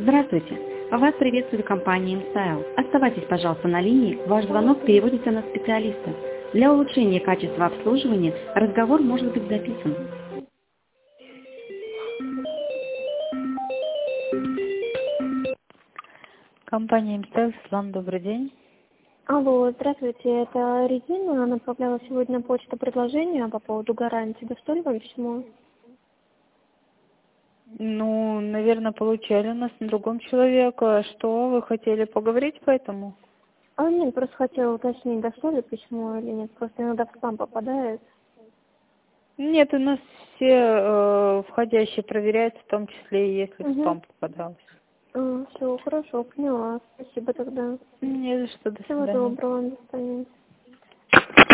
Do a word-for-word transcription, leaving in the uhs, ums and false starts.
Здравствуйте! Вас приветствует компания InStyle. Оставайтесь, пожалуйста, на линии, ваш звонок переводится на специалиста. Для улучшения качества обслуживания разговор может быть записан. Компания InStyle, Светлана, добрый день. Алло, здравствуйте, это Регина. Она направляла сегодня на почту предложение по поводу гарантии. Доставили вам письмо? Ну, наверное, получали у нас на другом человеку. А что, вы хотели поговорить по этому? А нет, просто хотела уточнить, доставили письмо или нет. Просто иногда в спам попадает. Нет, у нас все э, входящие проверяются, в том числе и если в Угу. спам попадалось. А, все, хорошо, поняла. Спасибо тогда. Не за что, до Всего свидания. доброго, до свидания.